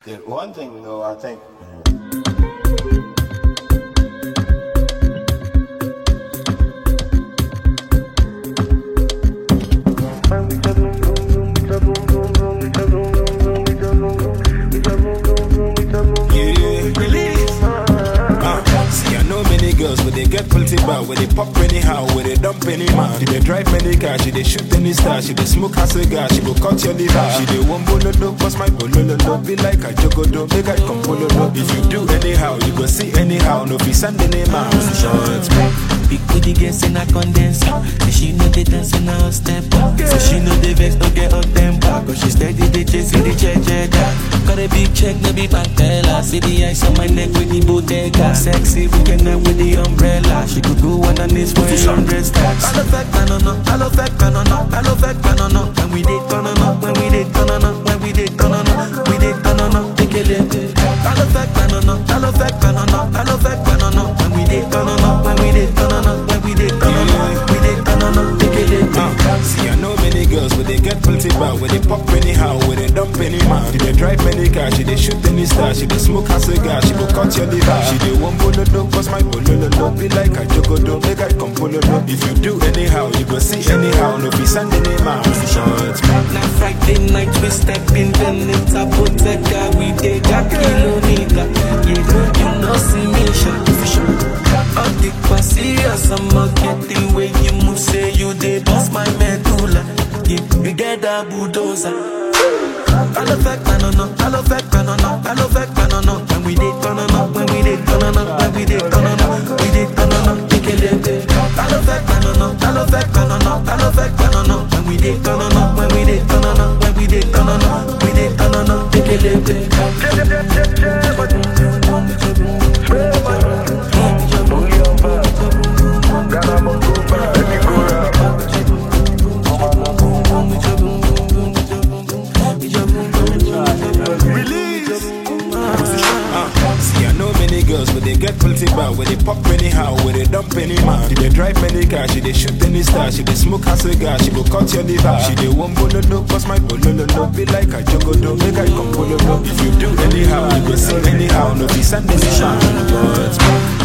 Yeah, one thing though, I think. But they get plenty bad, where they pop anyhow, where they dump any man. She they drive many cars, she they shoot any star, she they smoke a cigar, she go cut your liver. She they one bololo, bust my bololo, be like a jogodo, make I come bololo. If you do anyhow, you go see anyhow, no be sending any man. Shots, big booty gets in a condenser, so she know they dance in a step up. So she know they vex, don't get up temper, cause she steady, they chasing the cheddar. Got a big check, no be bank teller. See the ice on my neck with the bodega. Sexy weekend with the umbrella. She could go on this for 100 stacks. I love that, no, I love that, no, I love that, no. When we did turn on, when we did turn on, when we did turn on, we did turn on, take it in. I love that, no, I love that, no, I love that, no. When we did turn on, when we did turn on, when we did turn on, we did turn on, take it in. See, I know many girls, but they get plenty bad, where they pop anyhow, where they dump any man. She they drive many cars, she they shoot any star, she they smoke a cigar, she go cut your liver. She they one bololo, bust my bololo, be like a jogodo, make I come bololo. If you do anyhow, you go see anyhow, no be sending any man. Shots, now Friday night we step in, then it's a bodega, we take a kilometer. Yeah, you know see me shot. All the serious, I'm not getting way you move, say you they boss my medulla. Yeah, we get a bulldozer. I love that, no, I love that, no, I love that, no. When we did turn on, when we did turn on, when we did turn on, we did turn on, take it in. I love that, no, I love that, no, I love that, no. When we did turn on, when we did turn on, when we did turn on, we did turn on, take it in. But they get plenty bad, where they pop anyhow, where they dump any man. She they drive many cars, she they shoot any star, she they smoke a cigar, she go cut your liver. She they one bololo, bust my bololo, be like a jogodo, make I come bololo. If you do anyhow, you go see anyhow, no be sending any man.